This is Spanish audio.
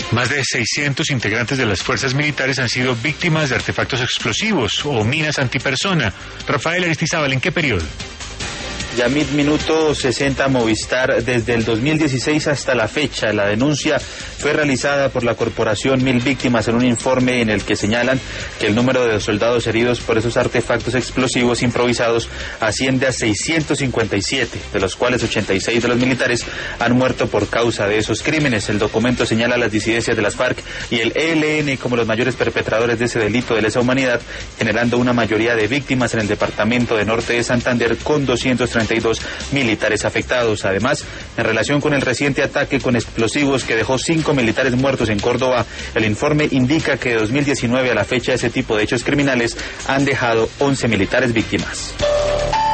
Más de 600 integrantes de las fuerzas militares han sido víctimas de artefactos explosivos o minas antipersona. Rafael Aristizábal, ¿en qué periodo? Yamit, minuto 60 Movistar, desde el 2016 hasta la fecha. La denuncia fue realizada por la corporación Mil Víctimas en un informe en el que señalan que el número de soldados heridos por esos artefactos explosivos improvisados asciende a 657, de los cuales 86 de los militares han muerto por causa de esos crímenes. El documento señala las disidencias de las FARC y el ELN como los mayores perpetradores de ese delito de lesa humanidad, generando una mayoría de víctimas en el departamento de Norte de Santander, con 232 militares afectados. Además, en relación con el reciente ataque con explosivos que dejó 5 militares muertos en Córdoba, el informe indica que de 2019 a la fecha ese tipo de hechos criminales han dejado 11 militares víctimas.